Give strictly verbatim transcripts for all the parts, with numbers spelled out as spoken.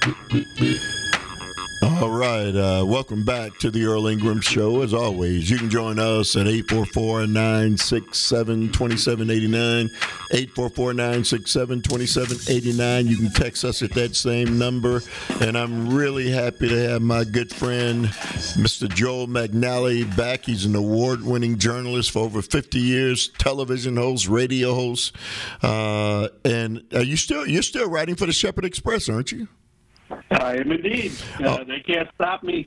All right. Uh, welcome back to the Earl Ingram Show. As always, you can join us at eight four four, nine six seven, two seven eight nine, eight four four, nine six seven, two seven eight nine. You can text us at that same number. And I'm really happy to have my good friend, Mister Joel McNally, back. He's an award-winning journalist for over fifty years, television host, radio host. Uh, and are you still, you're still writing for the Shepherd Express, aren't you? I am indeed. Uh, oh. They can't stop me.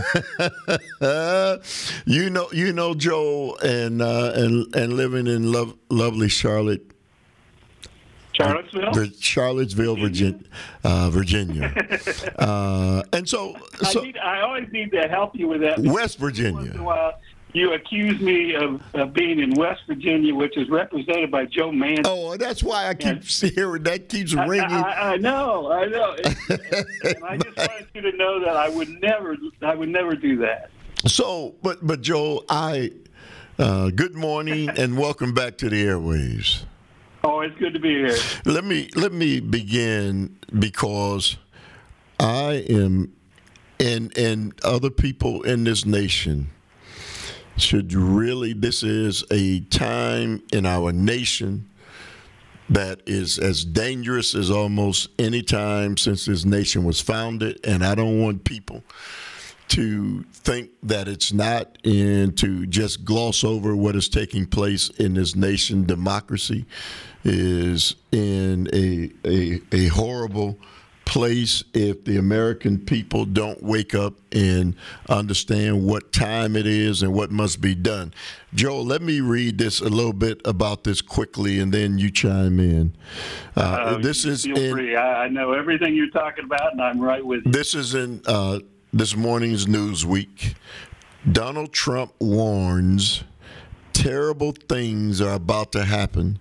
uh, you know, you know, Joel, and uh, and and living in love, lovely Charlotte, Charlottesville, uh, Charlottesville, Virginia, uh, Virginia. uh, and so, so I, need, I always need to help you with that. West Virginia. Once in a while, you accuse me of, of being in West Virginia, which is represented by Joe Manchin. Oh, that's why I keep and, hearing that keeps ringing. I, I, I know, I know, and, and I just wanted you to know that I would never, I would never do that. So, but but Joel, I uh, good morning and welcome back to the airwaves. Oh, it's good to be here. Let me let me begin because I am, and and other people in this nation should really, this is a time in our nation that is as dangerous as almost any time since this nation was founded. And I don't want people to think that it's not and to just gloss over what is taking place in this nation. Democracy is in a, a, a horrible place if the American people don't wake up and understand what time it is and what must be done. Joel, let me read this a little bit about this quickly, and then you chime in. Uh, uh, this is feel in, free. I, I know everything you're talking about, and I'm right with you. This is in uh, this morning's Newsweek. Donald Trump warns terrible things are about to happen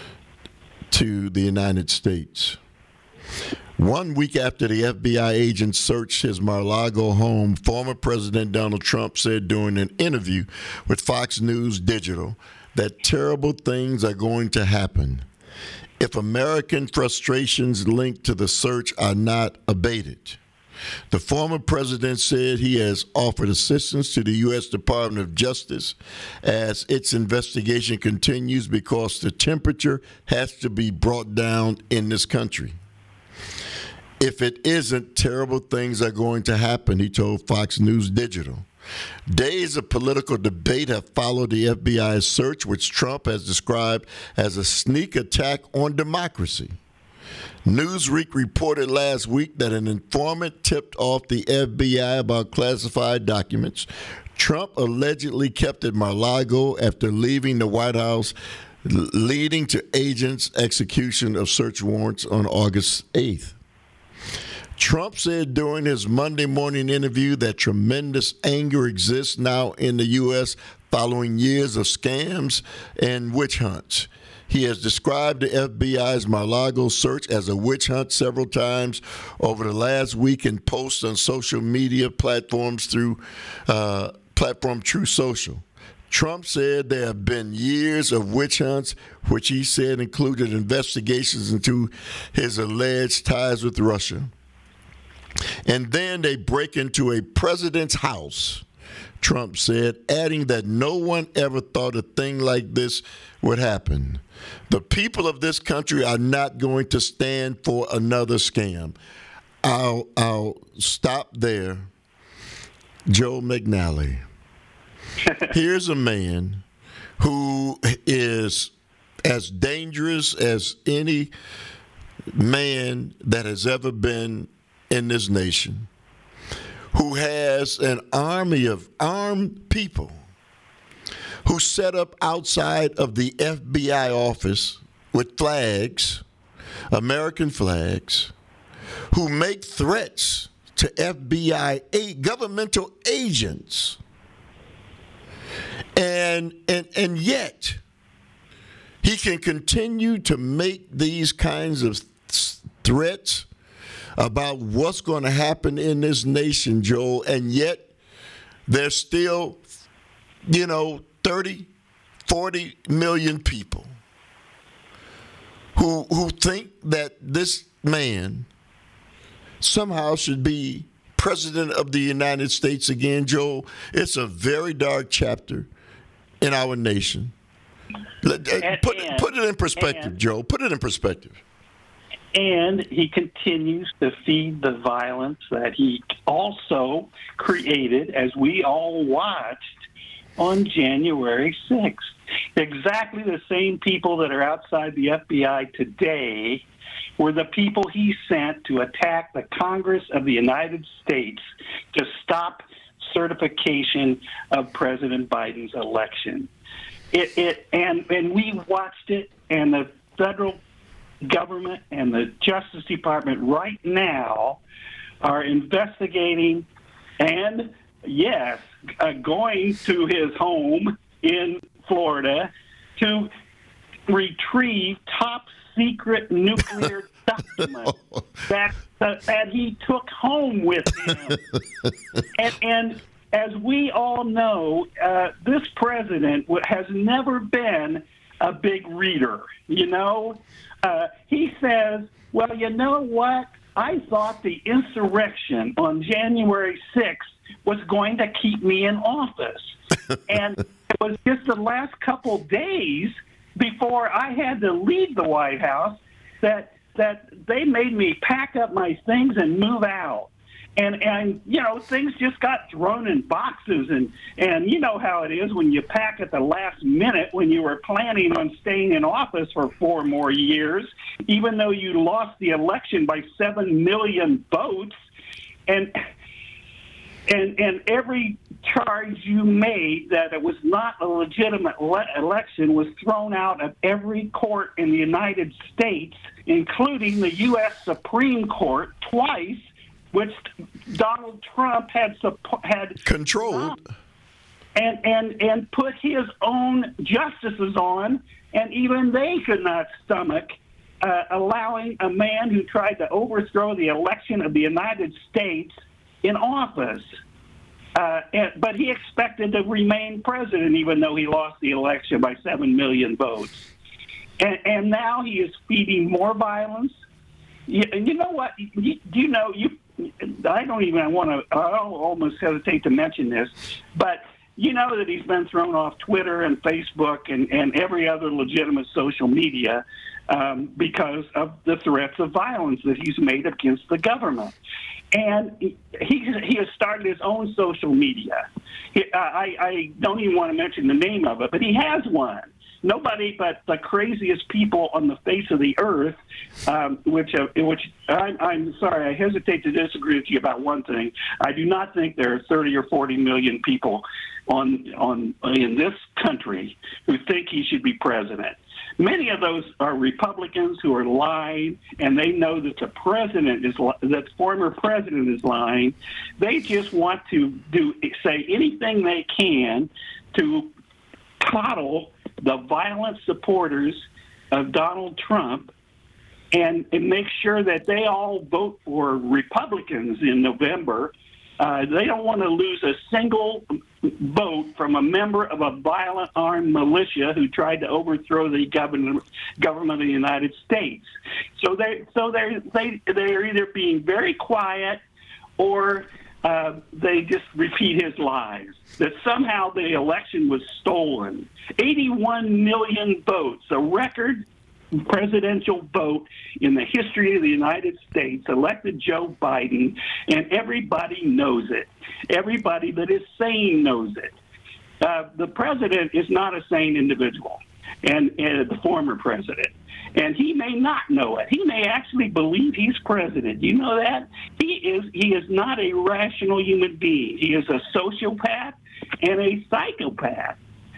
to the United States. One week after the F B I agents searched his Mar-a-Lago home, former President Donald Trump said during an interview with Fox News Digital that terrible things are going to happen if American frustrations linked to the search are not abated. The former president said he has offered assistance to the U S Department of Justice as its investigation continues because the temperature has to be brought down in this country. If it isn't, terrible things are going to happen, he told Fox News Digital. Days of political debate have followed the F B I's search, which Trump has described as a sneak attack on democracy. Newsweek reported last week that an informant tipped off the F B I about classified documents Trump allegedly kept at Mar-a-Lago after leaving the White House, leading to agents' execution of search warrants on August eighth. Trump said during his Monday morning interview that tremendous anger exists now in the U S following years of scams and witch hunts. He has described the F B I's Mar-a-Lago search as a witch hunt several times over the last week in posts on social media platforms through uh, platform Truth Social. Trump said there have been years of witch hunts, which he said included investigations into his alleged ties with Russia. And then they break into a president's house, Trump said, adding that no one ever thought a thing like this would happen. The people of this country are not going to stand for another scam. I'll, I'll stop there. Joe McNally. Here's a man who is as dangerous as any man that has ever been in this nation, who has an army of armed people who set up outside of the F B I office with flags, American flags, who make threats to F B I governmental agents. And, and, and yet, he can continue to make these kinds of th- threats about what's going to happen in this nation, Joel, and yet there's still, you know, thirty, forty million people who who think that this man somehow should be president of the United States again, Joel. It's a very dark chapter in our nation. Let- uh, And- put, and- put it in perspective, and- Joel. Put it in perspective. And he continues to feed the violence that he also created, as we all watched on January sixth. Exactly the same people that are outside the F B I today were the people he sent to attack the Congress of the United States to stop certification of President Biden's election. It, it and and we watched it, and the federal government and the Justice Department right now are investigating and, yes, uh, going to his home in Florida to retrieve top secret nuclear documents that, that that he took home with him. and, and as we all know, uh, this president has never been a big reader, you know? Uh, he says, well, you know what? I thought the insurrection on January sixth was going to keep me in office. And it was just the last couple days before I had to leave the White House that that they made me pack up my things and move out. And, and you know, things just got thrown in boxes. And, and you know how it is when you pack at the last minute when you were planning on staying in office for four more years, even though you lost the election by seven million votes. And and and every charge you made that it was not a legitimate le- election was thrown out of every court in the United States, including the U S Supreme Court twice, which Donald Trump had suppo- had Controlled. and and and put his own justices on, and even they could not stomach uh, allowing a man who tried to overthrow the election of the United States in office. Uh, and, but he expected to remain president, even though he lost the election by seven million votes. And, and now he is feeding more violence. You, you know what? You, you know, you. I don't even want to. I'll almost hesitate to mention this, but you know that he's been thrown off Twitter and Facebook and, and every other legitimate social media um, because of the threats of violence that he's made against the government. And he he has started his own social media. He, I, I don't even want to mention the name of it, but he has one. Nobody but the craziest people on the face of the earth, um, which uh, which I'm, I'm sorry, I hesitate to disagree with you about one thing. I do not think there are thirty or forty million people on on in this country who think he should be president. Many of those are Republicans who are lying, and they know that the president is that the former president is lying. They just want to do say anything they can to coddle the violent supporters of Donald Trump and, and make sure that they all vote for Republicans in November. Uh, they don't want to lose a single vote from a member of a violent armed militia who tried to overthrow the government government of the United States. So they so they they they're either being very quiet or uh, they just repeat his lies that somehow the election was stolen. eighty-one million votes, a record presidential vote in the history of the United States, elected Joe Biden, and everybody knows it. Everybody that is sane knows it. Uh, the president is not a sane individual, and, and the former president. And he may not know it. He may actually believe he's president. You know that? He is he is not a rational human being. He is a sociopath and a psychopath.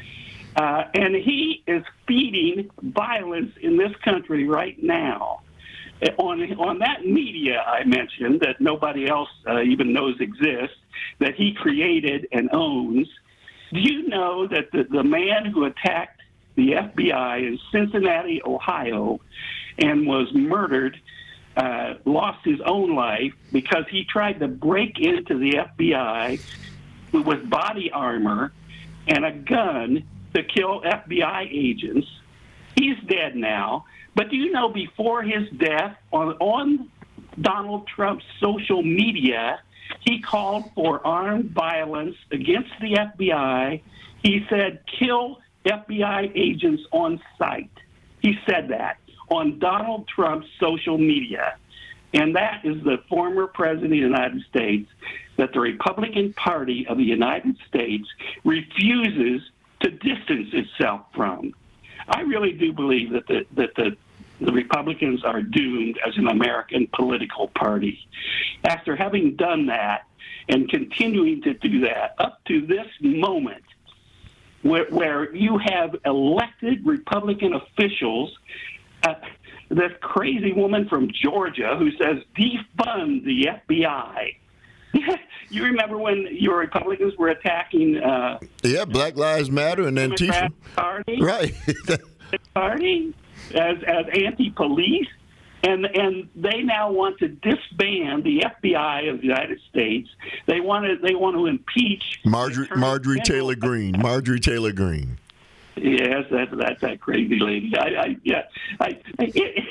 Uh, and he is feeding violence in this country right now. On on that media I mentioned that nobody else uh, even knows exists, that he created and owns, do you know that the, the man who attacked the F B I in Cincinnati, Ohio, and was murdered, uh, lost his own life because he tried to break into the F B I with body armor and a gun to kill F B I agents? He's dead now. But do you know before his death, on, on Donald Trump's social media, he called for armed violence against the F B I. He said, kill F B I agents on sight. He said that on Donald Trump's social media. And that is the former president of the United States that the Republican Party of the United States refuses to distance itself from. I really do believe that the, that the, the Republicans are doomed as an American political party. After having done that and continuing to do that up to this moment, where, where you have elected Republican officials, uh, this crazy woman from Georgia who says defund the F B I. You remember when your Republicans were attacking? Uh, yeah, Black Lives Matter and Antifa. Party, right? Party as as anti-police, and and they now want to disband the F B I of the United States. They want to they want to impeach Marjorie Marjorie Taylor Greene. Marjorie Taylor Greene. Yes, that's that's that crazy lady. I, I yeah, I. It,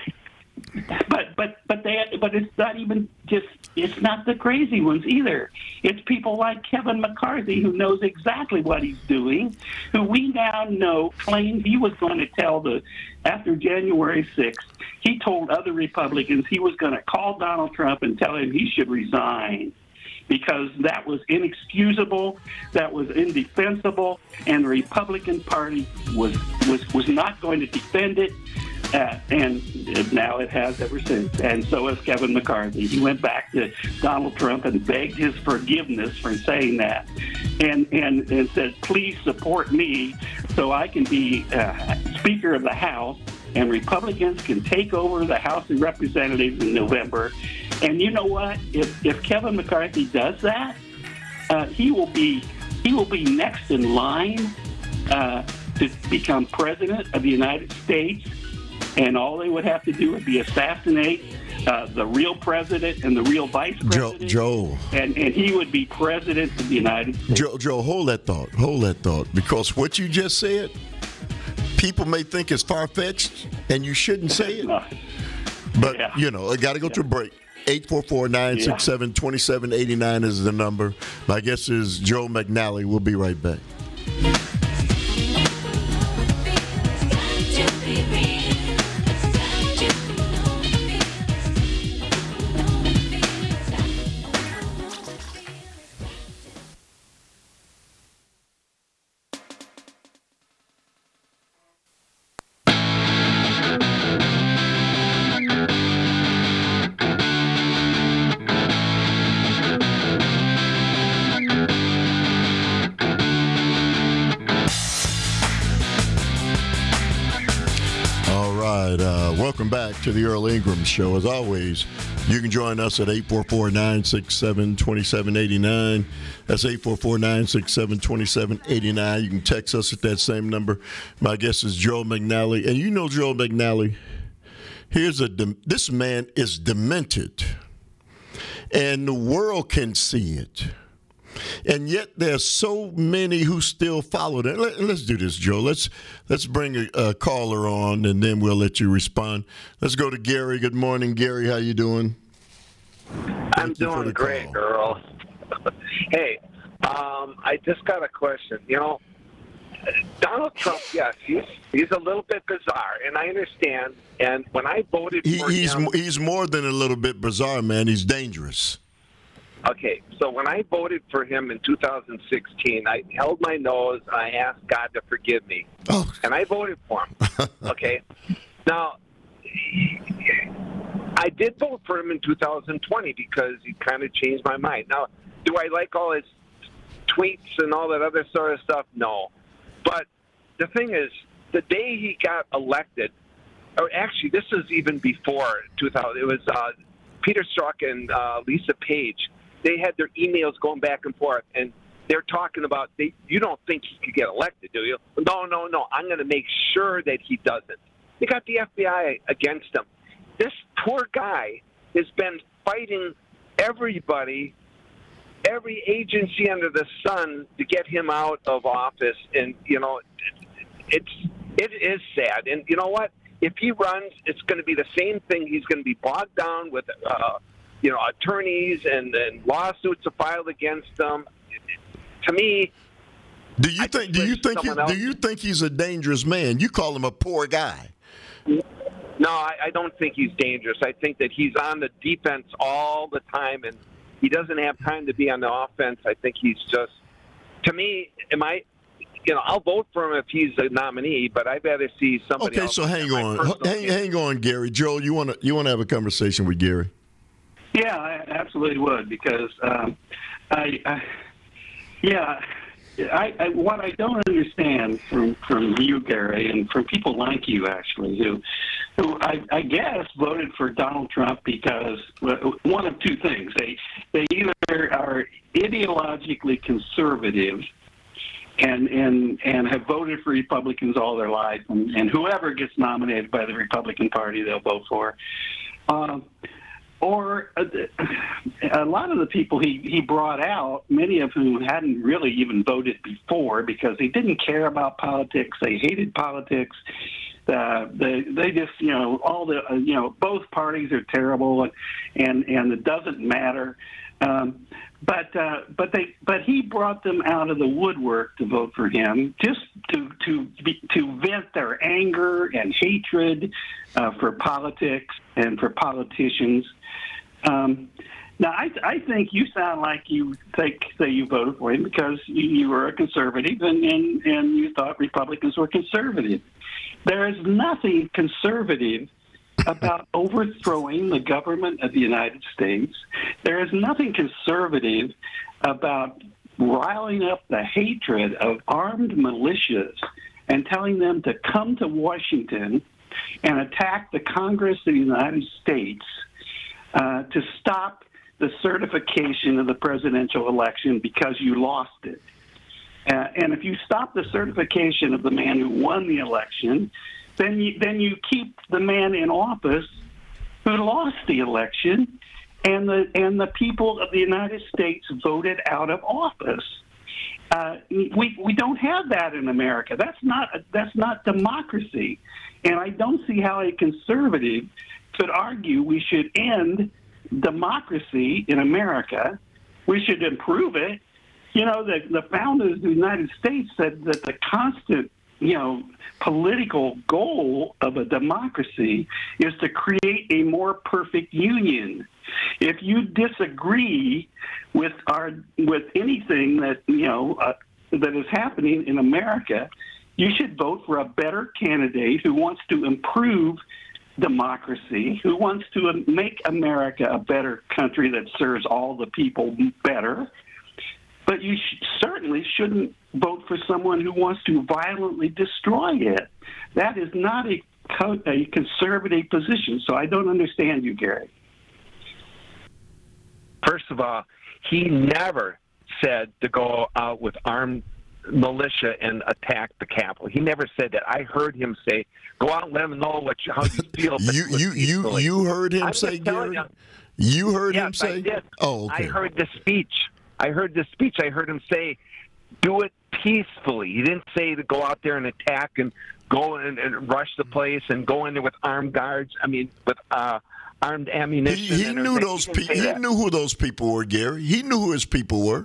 but but but they but it's not even just it's not the crazy ones either. It's people like Kevin McCarthy who knows exactly what he's doing, who we now know claimed he was going to tell the after January sixth. He told other Republicans he was going to call Donald Trump and tell him he should resign, because that was inexcusable, that was indefensible, and the Republican Party was was, was not going to defend it, uh, and now it has ever since. And so has Kevin McCarthy. He went back to Donald Trump and begged his forgiveness for saying that, and, and, and said, please support me so I can be uh, Speaker of the House, and Republicans can take over the House of Representatives in November. And you know what? If if Kevin McCarthy does that, uh, he will be he will be next in line uh, to become president of the United States. And all they would have to do would be assassinate uh, the real president and the real vice president. Joe, Joe. And and he would be president of the United States. Joe, Joe, hold that thought. Hold that thought. Because what you just said, people may think it's far-fetched, and you shouldn't say it. But, yeah. you know, I got to go yeah. to a break. eight four four, nine six seven, two seven eight nine is the number. My guest is Joe McNally. We'll be right back. Welcome back to the Earl Ingram Show. As always, you can join us at eight four four, nine six seven, two seven eight nine. That's eight four four, nine six seven, two seven eight nine. You can text us at that same number. My guest is Joe McNally. And you know Joe McNally. Here's a this man is demented. And the world can see it. And yet there's so many who still follow that. Let, let's do this, Joe. Let's let's bring a, a caller on, and then we'll let you respond. Let's go to Gary. Good morning, Gary. How you doing? I'm doing great, Earl. Hey, um, I just got a question. You know, Donald Trump, yes, he's he's a little bit bizarre, and I understand. And when I voted he, for he's him, he's more than a little bit bizarre, man. He's dangerous. Okay, so when I voted for him in two thousand sixteen, I held my nose. I asked God to forgive me, oh. and I voted for him. Okay, now I did vote for him in two thousand twenty because he kind of changed my mind. Now, do I like all his tweets and all that other sort of stuff? No, but the thing is, the day he got elected, or actually, this is even before two thousand. It was uh, Peter Strzok and uh, Lisa Page. They had their emails going back and forth, and they're talking about, they, you don't think he could get elected, do you? No, no, no. I'm going to make sure that he doesn't. They got the F B I against him. This poor guy has been fighting everybody, every agency under the sun to get him out of office. And, you know, it's, it is sad. And you know what? If he runs, it's going to be the same thing. He's going to be bogged down with uh, you know, attorneys and, and lawsuits are filed against them. To me, do you I think? Do you think? He, else, do you think he's a dangerous man? You call him a poor guy. No, I, I don't think he's dangerous. I think that he's on the defense all the time, and he doesn't have time to be on the offense. I think he's just, to me, am I, you know, I'll vote for him if he's a nominee, but I'd rather see somebody okay, else. Okay, so hang on, hang, hang on, Gary. Joel, you want to you want to have a conversation with Gary? Yeah, I absolutely would, because um, I, I, yeah. I, I, what I don't understand from, from you, Gary, and from people like you, actually, who, who I, I guess voted for Donald Trump because well, one of two things. They, they either are ideologically conservative and, and, and have voted for Republicans all their life, and, and whoever gets nominated by the Republican Party, they'll vote for. Um, Or uh, a lot of the people he, he brought out, many of whom hadn't really even voted before because they didn't care about politics. They hated politics. Uh, they they just you know all the uh, you know both parties are terrible and and, and it doesn't matter. Um, but uh, but they but he brought them out of the woodwork to vote for him, just to to be, to vent their anger and hatred uh, for politics and for politicians. Um, now, I, I think you sound like you think say you voted for him because you, you were a conservative and, and, and you thought Republicans were conservative. There is nothing conservative about overthrowing the government of the United States. There is nothing conservative about riling up the hatred of armed militias and telling them to come to Washington and attack the Congress of the United States uh, to stop the certification of the presidential election because you lost it. Uh, and if you stop the certification of the man who won the election, then you, then you keep the man in office who lost the election, and the and the people of the United States voted out of office. Uh, we we don't have that in America. That's not that's not democracy, and I don't see how a conservative could argue we should end democracy in America. We should improve it. You know, the the founders of the United States said that the constant, you know, political goal of a democracy is to create a more perfect union. If you disagree with our with anything that you know uh, that is happening in America, you should vote for a better candidate who wants to improve democracy, who wants to make America a better country that serves all the people better. But you sh- certainly shouldn't vote for someone who wants to violently destroy it. That is not a, co- a conservative position. So I don't understand you, Gary. First of all, he never said to go out with armed militia and attack the Capitol. He never said that. I heard him say, "Go out and let them know what you, how you feel." you you you you heard him I'm say, Gary? You, you heard yes, him say? I did. Oh, okay. I heard the speech. I heard the speech. I heard him say, "Do it peacefully." He didn't say to go out there and attack and go and, and rush the place and go in there with armed guards. I mean, with uh, armed ammunition. He, he knew those people. He knew who those people were, Gary. He knew who his people were.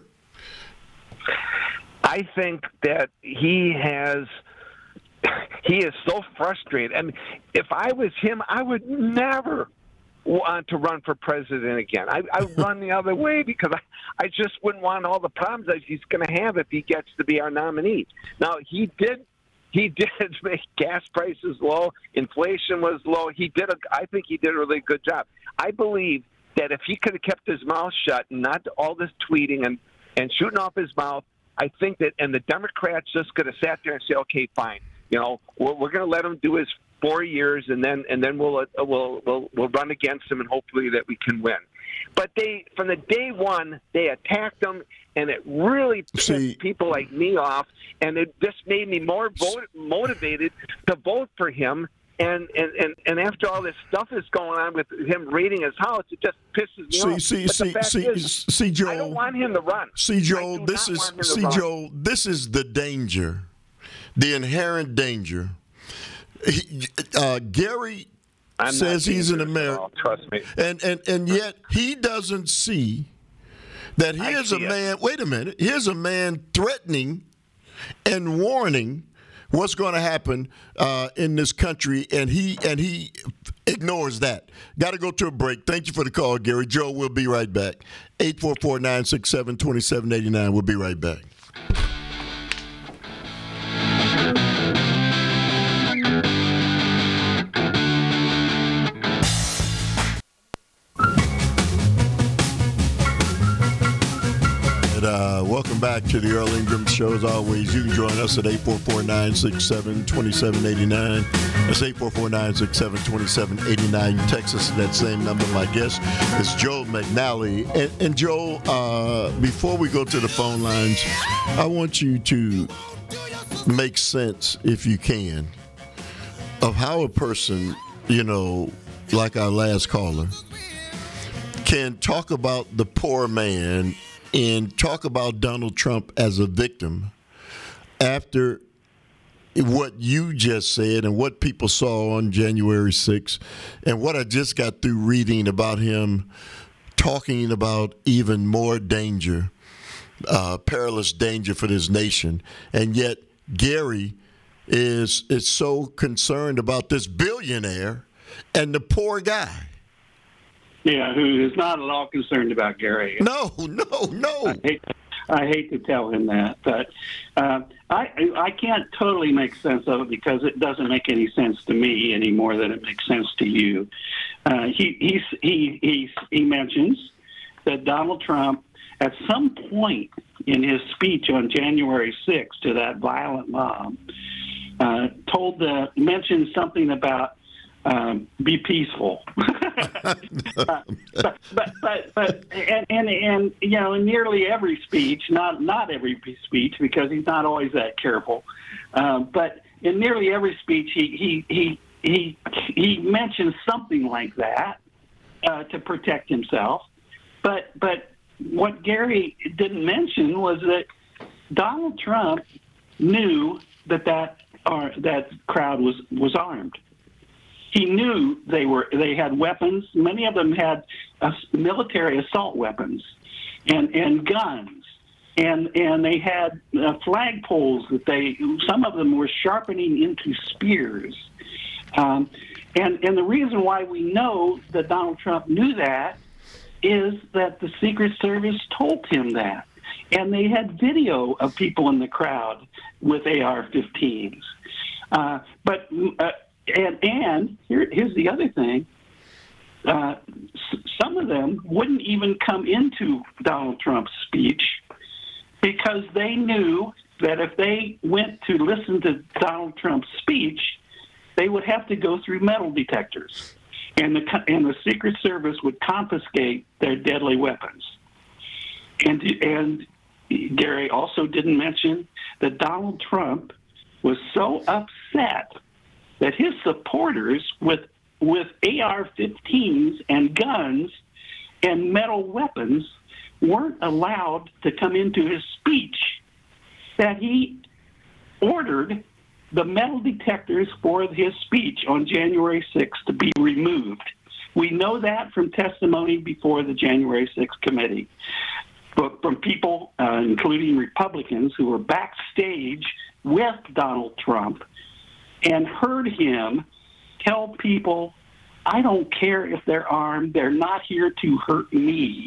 I think that he has. He is so frustrated. I mean, if I was him, I would never want to run for president again. I, I run the other way because I, I just wouldn't want all the problems that he's going to have if he gets to be our nominee. Now, he did he did make gas prices low. Inflation was low. He did. A, I think he did a really good job. I believe that if he could have kept his mouth shut and not all this tweeting and, and shooting off his mouth, I think that, and the Democrats just could have sat there and say, okay, fine. You know, we're, we're going to let him do his four years, and then and then we'll uh, we'll we'll we'll run against him, and hopefully that we can win. But they, from the day one, they attacked him, and it really pissed See, people like me off, and it just made me more vote, motivated to vote for him. And, and, and, and after all this stuff is going on with him raiding his house, it just pisses me see, off. See, but see, the fact see, is, see, Joel. I don't want him to run. See, Joel, this is see, Joel. This is the danger, the inherent danger. He, uh, Gary I'm says he's an American. Trust me. And, and, and yet he doesn't see that here's a man, wait a minute, here's a man threatening and warning what's going to happen uh, in this country, and he and he ignores that. Got to go to a break. Thank you for the call, Gary. Joe, we'll be right back. eight four four, nine six seven, two seven eight nine. We'll be right back. Uh, welcome back to the Earl Ingram Show. As always, you can join us at eight four four, nine six seven, two seven eight nine. That's eight four four, nine six seven, two seven eight nine. You text us at that same number. My guest is Joe McNally. And, and Joe, uh, before we go to the phone lines, I want you to make sense, if you can, of how a person, you know, like our last caller, can talk about the poor man and talk about Donald Trump as a victim after what you just said and what people saw on January sixth and what I just got through reading about him talking about even more danger, uh, perilous danger for this nation. And yet Gary is, is so concerned about this billionaire and the poor guy. Yeah, who is not at all concerned about Gary. No, no, no. I hate, I hate to tell him that, but uh, I I can't totally make sense of it because it doesn't make any sense to me any more than it makes sense to you. Uh, he he he he he mentions that Donald Trump, at some point in his speech on January sixth to that violent mob, uh, told the mentioned something about. Um, be peaceful, uh, but, but but but and, and and you know, in nearly every speech, not not every speech because he's not always that careful, um, but in nearly every speech, he he he he, he mentions something like that uh, to protect himself. But but what Gary didn't mention was that Donald Trump knew that that or that crowd was was armed. He knew they were they had weapons. Many of them had uh, military assault weapons and and guns, and and they had uh, flagpoles that they some of them were sharpening into spears. Um, and and the reason why we know that Donald Trump knew that is that the Secret Service told him that, and they had video of people in the crowd with A R fifteens. Uh, but uh, And and here, here's the other thing. Uh, s- some of them wouldn't even come into Donald Trump's speech because they knew that if they went to listen to Donald Trump's speech, they would have to go through metal detectors, and the and the Secret Service would confiscate their deadly weapons. And and Gary also didn't mention that Donald Trump was so upset that his supporters with with A R fifteens and guns and metal weapons weren't allowed to come into his speech, that he ordered the metal detectors for his speech on January sixth to be removed. We know that from testimony before the January sixth committee, but from people, uh, including Republicans, who were backstage with Donald Trump and heard him tell people, I don't care if they're armed, they're not here to hurt me.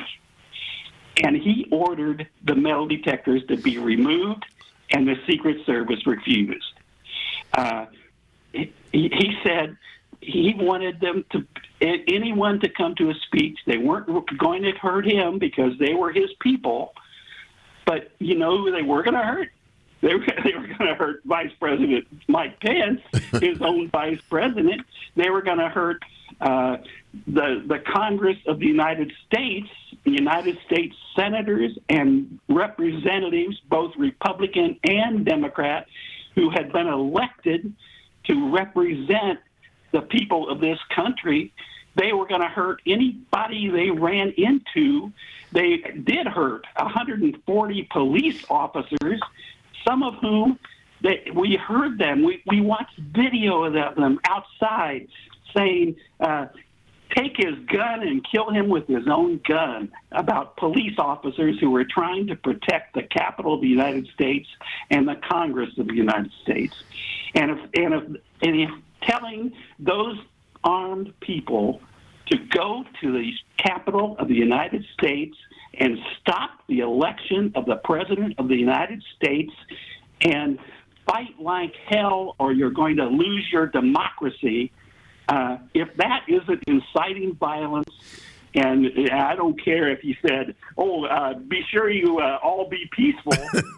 And he ordered the metal detectors to be removed, and the Secret Service refused. Uh, he, he said he wanted them to, anyone to come to his speech. They weren't going to hurt him because they were his people, but you know who they were going to hurt? They were, they were going to hurt Vice President Mike Pence, his own vice president. They were going to hurt uh, the the Congress of the United States, the United States senators and representatives, both Republican and Democrat, who had been elected to represent the people of this country. They were going to hurt anybody they ran into. They did hurt one hundred forty police officers, some of whom they, we heard them. We, we watched video of them outside saying, uh, take his gun and kill him with his own gun, about police officers who were trying to protect the Capitol of the United States and the Congress of the United States. And if, and if, and if telling those armed people to go to the Capitol of the United States and stop the election of the President of the United States and fight like hell or you're going to lose your democracy, Uh, if that isn't inciting violence, and I don't care if he said, oh, uh, be sure you uh, all be peaceful,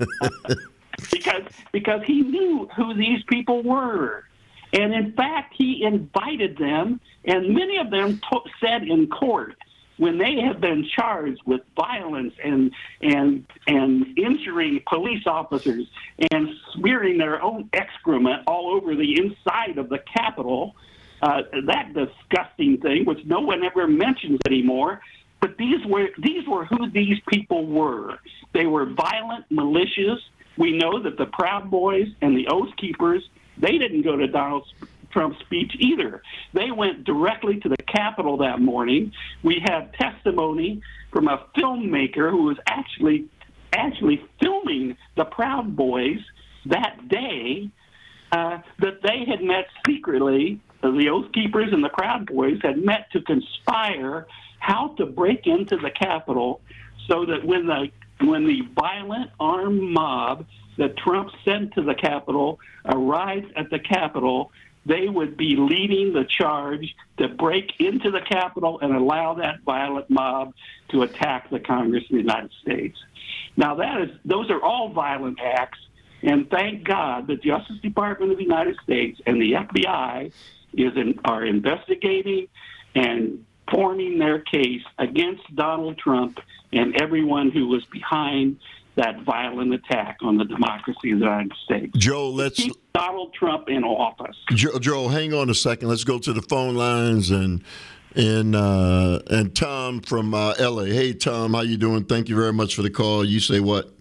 because because he knew who these people were. And, in fact, he invited them, and many of them t- said in court, when they have been charged with violence and and and injuring police officers and smearing their own excrement all over the inside of the Capitol, Uh, that disgusting thing, which no one ever mentions anymore. But these were these were who these people were. They were violent militias. We know that the Proud Boys and the Oath Keepers, they didn't go to Donald Trump's speech either. They went directly to the Capitol that morning. We have testimony from a filmmaker who was actually actually filming the Proud Boys that day, uh, that they had met secretly. The Oath Keepers and the Proud Boys had met to conspire how to break into the Capitol so that when the when the violent armed mob that Trump sent to the Capitol arrived at the Capitol, they would be leading the charge to break into the Capitol and allow that violent mob to attack the Congress of the United States. Now, that is those are all violent acts, and thank God the Justice Department of the United States and the F B I is in, are investigating and forming their case against Donald Trump and everyone who was behind that violent attack on the democracy of the United States. Joe, let's keep Donald Trump in office. Joe, Joe, hang on a second. Let's go to the phone lines and and uh, and Tom from uh, L A. Hey, Tom, how you doing? Thank you very much for the call. You say what?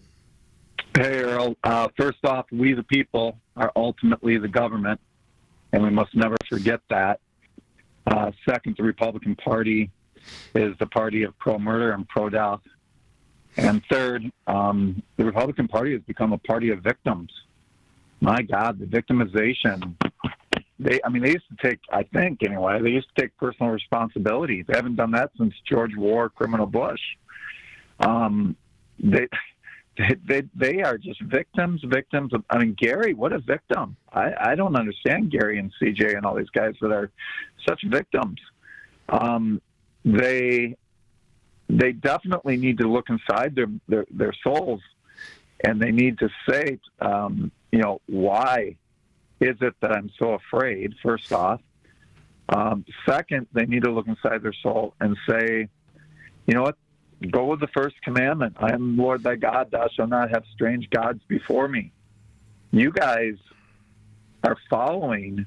Hey, Earl. Uh, first off, we the people are ultimately the government, and we must never forget that. Uh, second, the Republican Party is the party of pro-murder and pro-death. And third, um, the Republican Party has become a party of victims. My God, the victimization. They, I mean, they used to take, I think anyway, they used to take personal responsibility. They haven't done that since George War, criminal Bush. Um, they, they, they, they are just victims, victims of, I mean, Gary, what a victim. I, I don't understand Gary and C J and all these guys that are such victims. Um, they, they definitely need to look inside their, their, their souls, and they need to say, um, you know, why is it that I'm so afraid, first off? Um, second, they need to look inside their soul and say, you know what, go with the first commandment. I am Lord thy God, thou shalt not have strange gods before me. You guys are following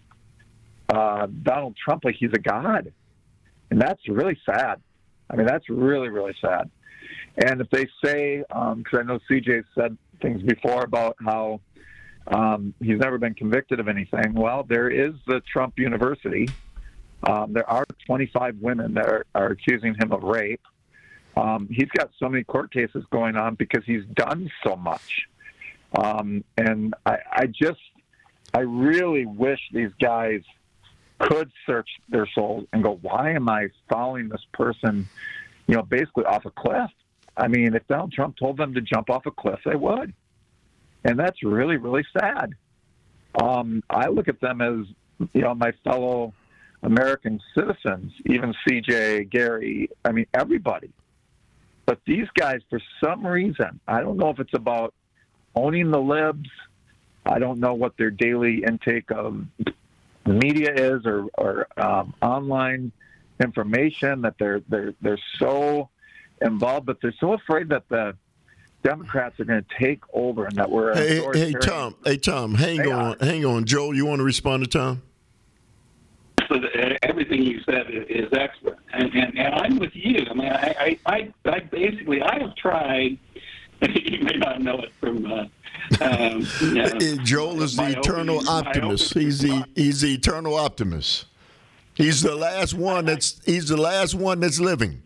uh, Donald Trump like he's a god. And that's really sad. I mean, that's really, really sad. And if they say, because um, I know C J said things before about how um, he's never been convicted of anything. Well, there is the Trump University. Um, there are twenty-five women that are, are accusing him of rape. Um, he's got so many court cases going on because he's done so much. Um, and I, I just, I really wish these guys could search their souls and go, why am I following this person, you know, basically off a cliff? I mean, if Donald Trump told them to jump off a cliff, they would. And that's really, really sad. Um, I look at them as, you know, my fellow American citizens, even C J, Gary, I mean, everybody. But these guys, for some reason, I don't know if it's about owning the libs. I don't know what their daily intake of media is, or, or um, online information, that they're they're they're so involved, but they're so afraid that the Democrats are going to take over and that we're hey, hey Tom, hey Tom, hang they on, are. hang on, Joel, you want to respond to Tom? Everything you said is excellent, and, and, and I'm with you. I mean, I, I, I basically I have tried. You may not know it from. Uh, um, you know, Joel is the eternal opening, optimist. He's the he's the eternal optimist. He's the last one that's he's the last one that's living.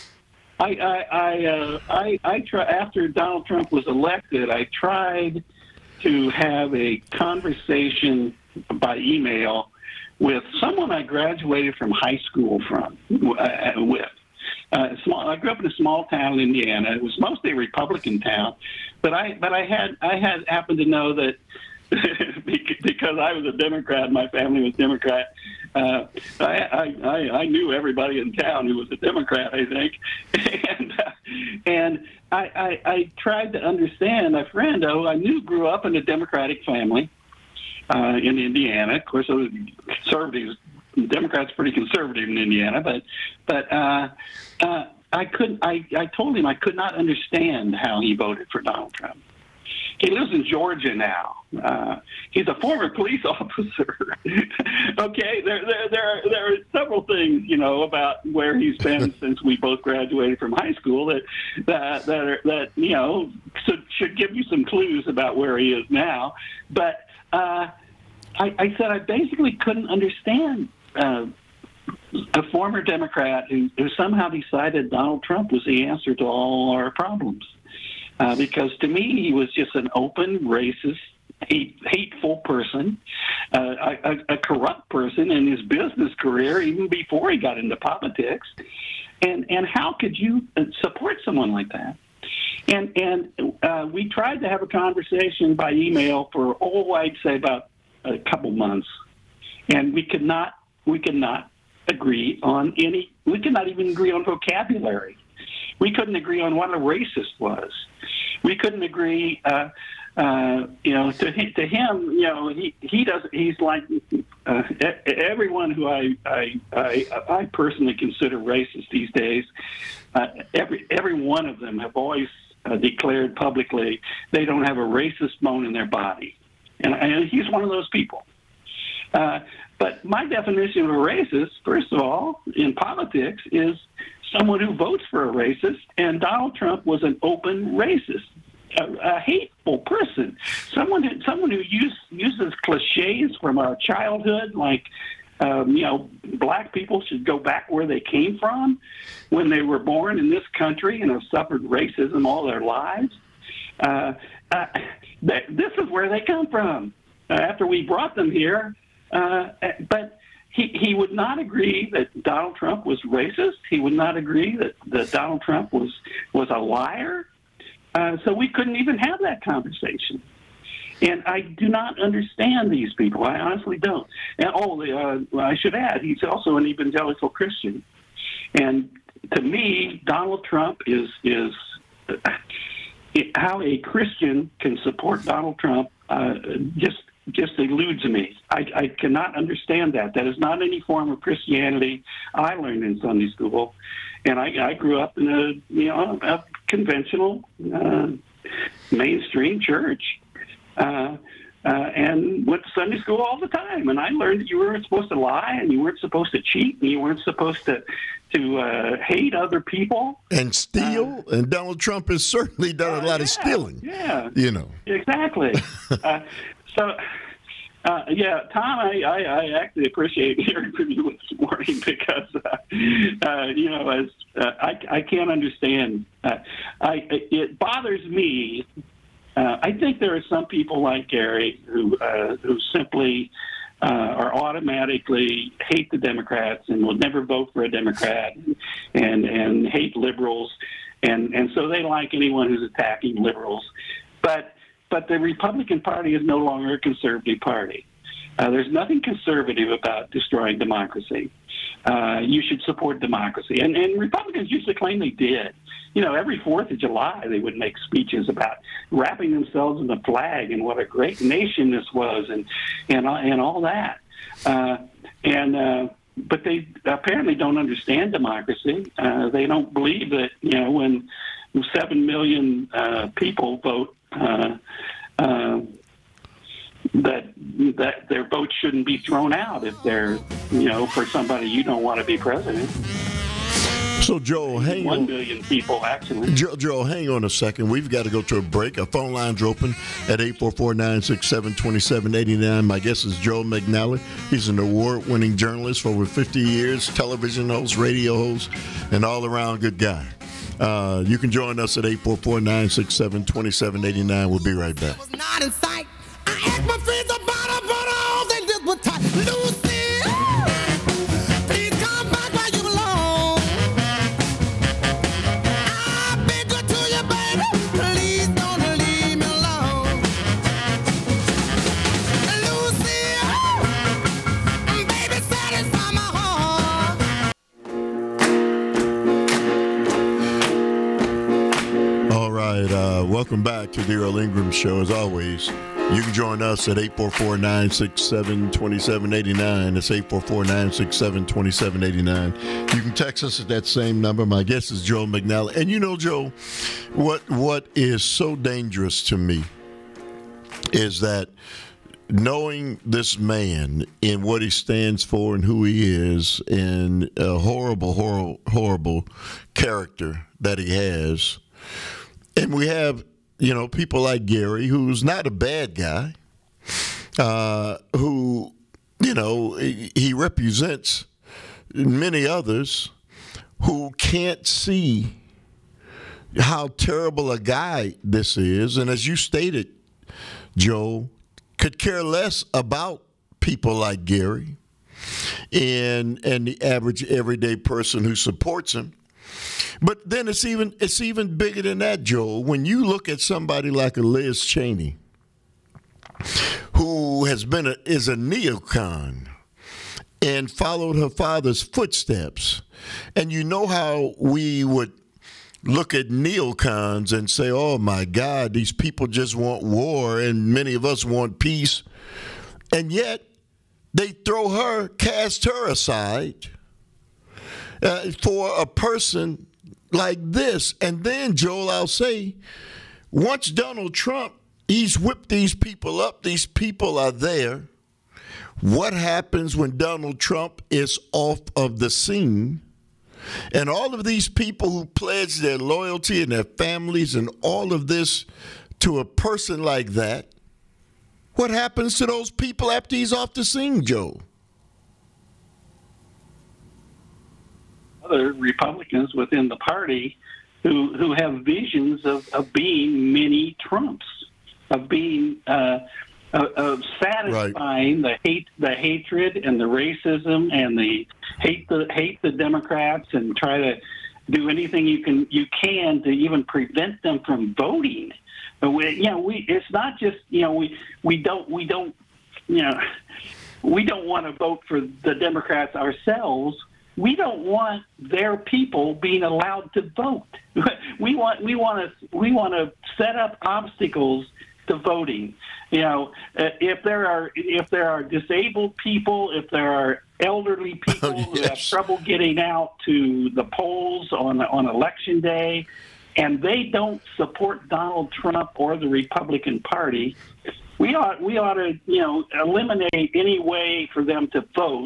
I I I, uh, I, I try, after Donald Trump was elected, I tried to have a conversation by email with someone I graduated from high school from uh, with. Uh, small, I grew up in a small town in Indiana. It was mostly a Republican town, but I but I had I had happened to know that because I was a Democrat, my family was Democrat. Uh, I, I I knew everybody in town who was a Democrat, I think, and uh, and I, I I tried to understand a friend who I knew grew up in a Democratic family uh, in Indiana. Of course, those conservatives. Democrats pretty conservative in Indiana, but but uh, uh, I couldn't. I, I told him I could not understand how he voted for Donald Trump. He lives in Georgia now. Uh, he's a former police officer. Okay, there there there are, there are several things, you know, about where he's been since we both graduated from high school that that that, are, that you know should, should give you some clues about where he is now. But uh, I, I said I basically couldn't understand. Uh, a former Democrat who, who somehow decided Donald Trump was the answer to all our problems. Uh, because to me, he was just an open, racist, hate, hateful person, uh, a, a corrupt person in his business career, even before he got into politics. And and how could you support someone like that? And and uh, we tried to have a conversation by email for, oh, I'd say about a couple months, and we could not. We could not agree on any, we could not even agree on vocabulary. We couldn't agree on what a racist was. We couldn't agree, uh, uh, you know, to, to him, you know, he, he does, he's like uh, everyone who I, I, I, I personally consider racist these days, uh, every, every one of them have always uh, declared publicly they don't have a racist bone in their body. And, and he's one of those people. Uh, But my definition of a racist, first of all, in politics, is someone who votes for a racist, and Donald Trump was an open racist, a, a hateful person, someone who, someone who use, uses cliches from our childhood, like, um, you know, black people should go back where they came from when they were born in this country and have suffered racism all their lives. Uh, uh, th- this is where they come from. Uh, after we brought them here, Uh, but he, he would not agree that Donald Trump was racist. He would not agree that, that Donald Trump was, was a liar. Uh, so we couldn't even have that conversation. And I do not understand these people. I honestly don't. And oh, uh, well, I should add, he's also an evangelical Christian. And to me, Donald Trump is is uh, how a Christian can support Donald Trump uh, just. just eludes me. I, I cannot understand that. That is not any form of Christianity I learned in Sunday school, and I, I grew up in a you know a conventional uh, mainstream church, uh, uh, and went to Sunday school all the time. And I learned that you weren't supposed to lie, and you weren't supposed to cheat, and you weren't supposed to to uh, hate other people and steal. Uh, and Donald Trump has certainly done uh, a lot yeah, of stealing. Yeah, you know exactly. uh, So, uh, yeah, Tom, I, I, I actually appreciate hearing from you this morning because, uh, uh, you know, as uh, I, I can't understand. Uh, I, it bothers me. Uh, I think there are some people like Gary who uh, who simply uh, are automatically hate the Democrats and will never vote for a Democrat and and hate liberals, and and so they like anyone who's attacking liberals, but. But the Republican Party is no longer a conservative party. Uh, there's nothing conservative about destroying democracy. Uh, you should support democracy. And, and Republicans used to claim they did. You know, every fourth of July they would make speeches about wrapping themselves in the flag and what a great nation this was and and, and all that. Uh, and uh, but they apparently don't understand democracy. Uh, they don't believe that, you know, when seven million uh, people vote, Uh, uh, that that their votes shouldn't be thrown out if they're, you know, for somebody you don't want to be president. So, Joel, hang One on. million people, actually. Jo- Joel, hang on a second. We've got to go to a break. Our phone lines are open at eight four four, nine six seven, two seven eight nine. My guest is Joel McNally. He's an award-winning journalist for over fifty years, television host, radio host, and all-around good guy. Uh, you can join us at eight four four, nine six seven, two seven eight nine. We'll be right back. Was not in sight. I asked my friends about her, but all they did was type. Lucy, please come back where you belong. I've been good to you, baby. Please don't leave me alone. Lucy, baby, satisfy my heart. All right, uh, welcome back to the Earl Ingram Show. As always, you can join us at eight four four, nine six seven, two seven eight nine. That's eight four four, nine six seven, two seven eight nine. You can text us at that same number. My guest is Joel McNally. And you know, Joe, what what is so dangerous to me is that knowing this man and what he stands for and who he is and a horrible, horrible, horrible character that he has. And we have, you know, people like Gary, who's not a bad guy, uh, who, you know, he, he represents many others who can't see how terrible a guy this is. And as you stated, Joe, could care less about people like Gary and and the average everyday person who supports him. But then it's even it's even bigger than that, Joel. When you look at somebody like a Liz Cheney, who has been a, is a neocon and followed her father's footsteps, and you know how we would look at neocons and say, "Oh my God, these people just want war, and many of us want peace," and yet they throw her, cast her aside uh, for a person like this. And then, Joel, I'll say, once Donald Trump, he's whipped these people up, these people are there. What happens when Donald Trump is off of the scene? And all of these people who pledge their loyalty and their families and all of this to a person like that, what happens to those people after he's off the scene, Joe? Other Republicans within the party who who have visions of, of being mini Trumps, of being uh, of, of satisfying right. the hate, the hatred, and the racism, and the hate the hate the Democrats, and try to do anything you can you can to even prevent them from voting. But we, you know, we it's not just you know we we don't we don't you know we don't want to vote for the Democrats ourselves. We don't want their people being allowed to vote. We want we want to we want to set up obstacles to voting. You know, if there are if there are disabled people, if there are elderly people yes. who have trouble getting out to the polls on on election day, and they don't support Donald Trump or the Republican Party, we ought we ought to you know eliminate any way for them to vote.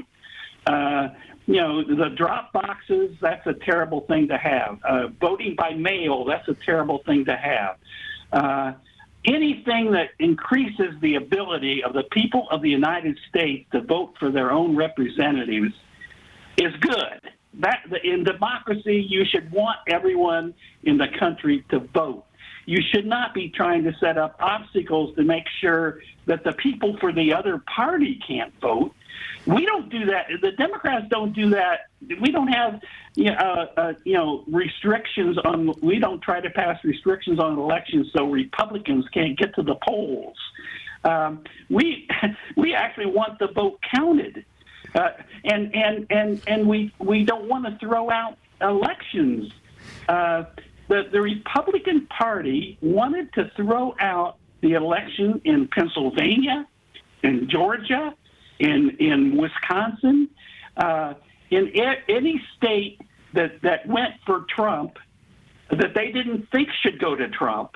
Uh, You know, the drop boxes, that's a terrible thing to have. Uh, voting by mail, that's a terrible thing to have. Uh, anything that increases the ability of the people of the United States to vote for their own representatives is good. That in democracy, you should want everyone in the country to vote. You should not be trying to set up obstacles to make sure that the people for the other party can't vote. We don't do that. The Democrats don't do that. We don't have, you know, uh, uh, you know, restrictions on. We don't try to pass restrictions on elections so Republicans can't get to the polls. Um, we we actually want the vote counted, uh, and and and and we we don't want to throw out elections. Uh, the the Republican Party wanted to throw out the election in Pennsylvania, in Georgia, in in Wisconsin, uh, in a, any state that, that went for Trump, that they didn't think should go to Trump.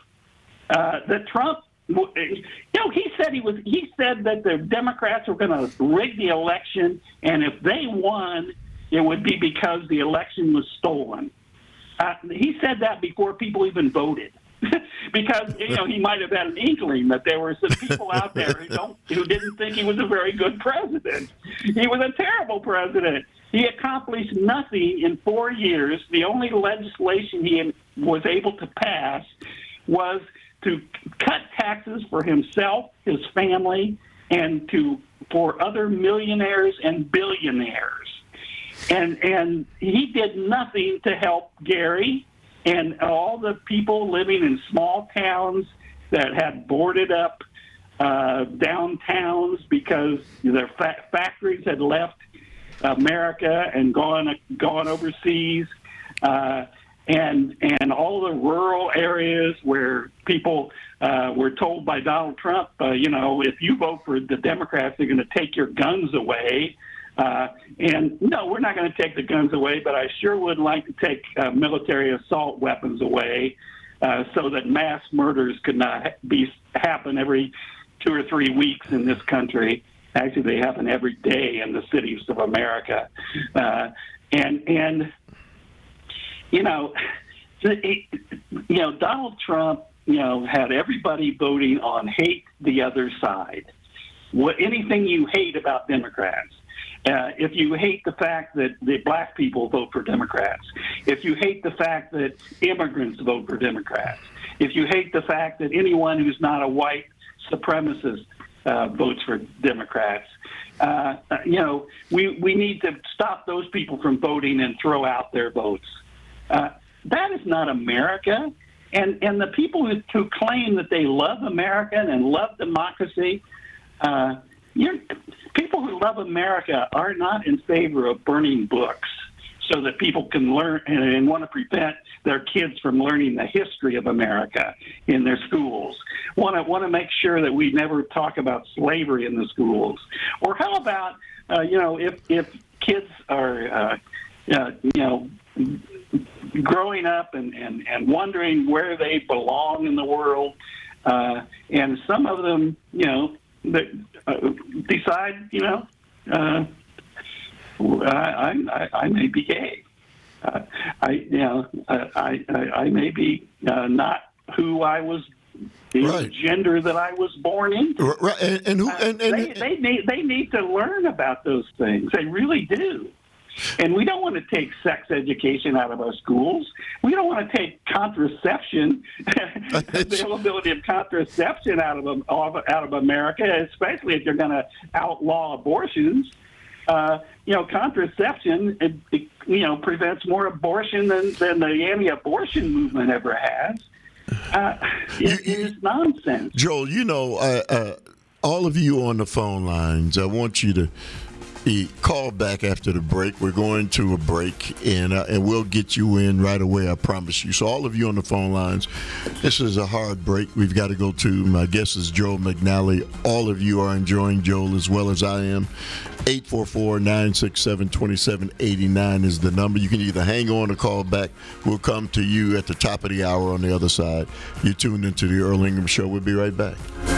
Uh, that Trump, you know, he said he was. He said that the Democrats were going to rig the election, and if they won, it would be because the election was stolen. Uh, he said that before people even voted. Because, you know, he might have had an inkling that there were some people out there who don't who didn't think he was a very good president. He was a terrible president. He accomplished nothing in four years. The only legislation he was able to pass was to cut taxes for himself, his family, and to for other millionaires and billionaires. And and he did nothing to help Gary and all the people living in small towns that had boarded up uh, downtowns because their fa- factories had left America and gone gone overseas, uh, and and all the rural areas where people uh, were told by Donald Trump, uh, you know, if you vote for the Democrats, they're going to take your guns away. Uh, and no, we're not going to take the guns away, but I sure would like to take uh, military assault weapons away uh, so that mass murders could not be happen every two or three weeks in this country. Actually, they happen every day in the cities of America. Uh, and, and you know, it, you know, Donald Trump, you know, had everybody voting on hate the other side. What, anything you hate about Democrats. Uh, if you hate the fact that the black people vote for Democrats, if you hate the fact that immigrants vote for Democrats, if you hate the fact that anyone who's not a white supremacist uh, votes for Democrats, uh, you know, we, we need to stop those people from voting and throw out their votes. Uh, that is not America. And, and the people who, who claim that they love America and love democracy, uh, You're, people who love America are not in favor of burning books so that people can learn and, and want to prevent their kids from learning the history of America in their schools. Want to want to make sure that we never talk about slavery in the schools. Or how about uh, you know if if kids are uh, uh, you know growing up and, and, and wondering where they belong in the world, uh, and some of them you know. That uh, decide, you know, uh, I, I, I may be gay. Uh, I, you know, I, I, I may be uh, not who I was, the right. gender that I was born into. Right, and, and who? And, and, uh, they, they need they need to learn about those things. They really do. And we don't want to take sex education out of our schools. We don't want to take contraception, availability of contraception out of them, out of America, especially if you're going to outlaw abortions. Uh, you know, contraception, it, it, you know, prevents more abortion than, than the anti-abortion movement ever has. Uh, it, you, you, it's nonsense. Joel, you know, uh, uh, all of you on the phone lines, I want you to call back after the break. We're going to a break, and uh, and we'll get you in right away, I promise you. So all of you on the phone lines, this is a hard break. We've got to go to, my guest is Joel McNally. All of you are enjoying Joel as well as I am. eight four four, nine six seven, two seven eight nine is the number. You can either hang on or call back. We'll come to you at the top of the hour on the other side. You're tuned into the Earl Ingram Show. We'll be right back.